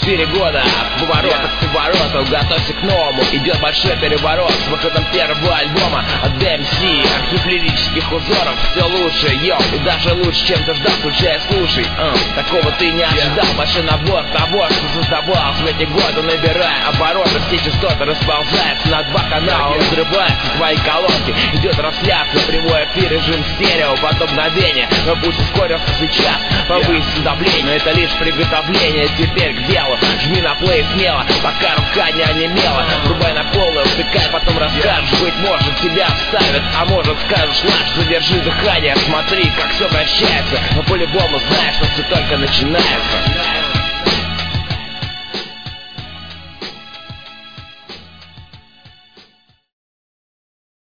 4 года, с поворота к повороту, готовься к новому. Идет большой переворот с выходом первого альбома от DMC. Архив лирических узоров, все лучше, йоу, и даже лучше, чем ты ждал, включая слушай. Такого ты не ожидал, большой набор того, что создавал в эти годы, набирая обороты, все частоты расползаются на 2 канала, взрываются твои колонки. Идет трансляция, прямой эфир, режим стерео, под мгновение, но пусть ускорился сейчас, повысится давление, но это лишь приготовление. Теперь к делу, жми на плей смело, пока рука не онемела. Врубай на полную, втыкай, потом расскажешь. Быть может тебя вставят, а может скажешь наш. Задержи дыхание, смотри, как все вращается, но по-любому знаешь, что все только начинается.